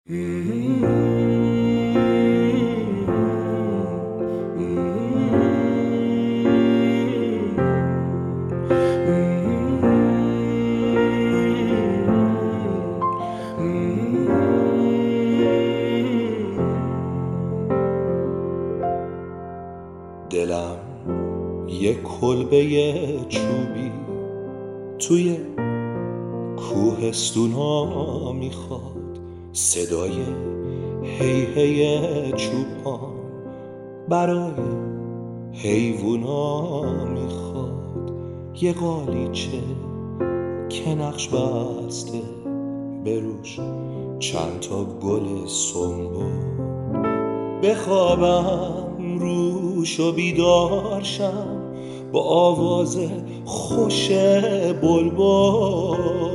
دلم یه کلبه چوبی توی کوهستونا میخواد، صدای هی هی چوپان برای حیوونا میخواد، یه قالیچه که نقش بسته بروش چند تا گل سنبل، بخوابم روش و بیدار شم با آواز خوش بلبل.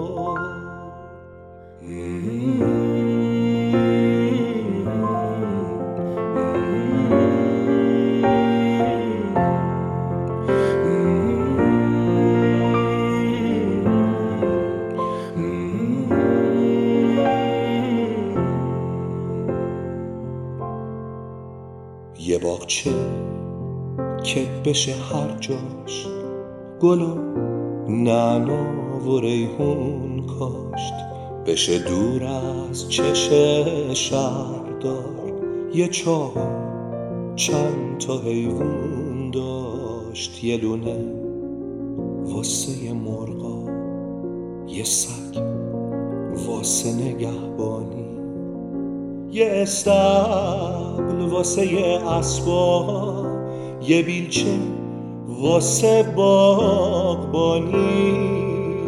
یه باغچه که بشه هر جاش گل و نعنا و ریحون کاشت، بشه دور از چشم شهردار، یه چاه چند تا حیوون داشت، یه لونه واسه مرغا، یه سگ واسه نگهبانی، یه استبل واسه یه اسبا، یه بیلچه واسه باغبانی،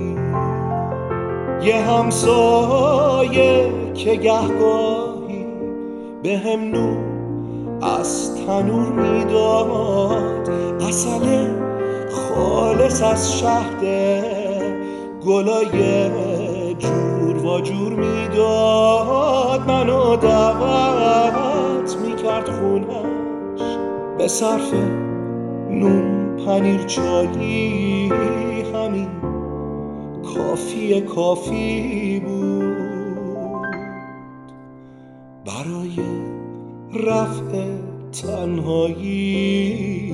یه همسایه که گهگاهی به هم نون از تنور میداد، عسل خالص از شهد گلای جور و جور میداد، منو دعوت میکرد خونش به صرف نون پنیر چالی، همین کافی بود برای رفع تنهایی.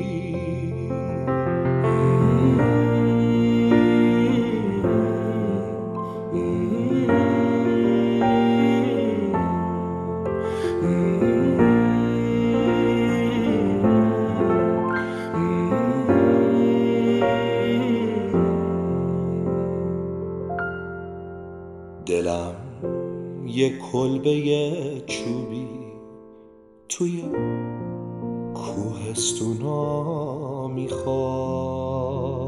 دلم یه کلبه چوبی توی کوهستونا میخواد.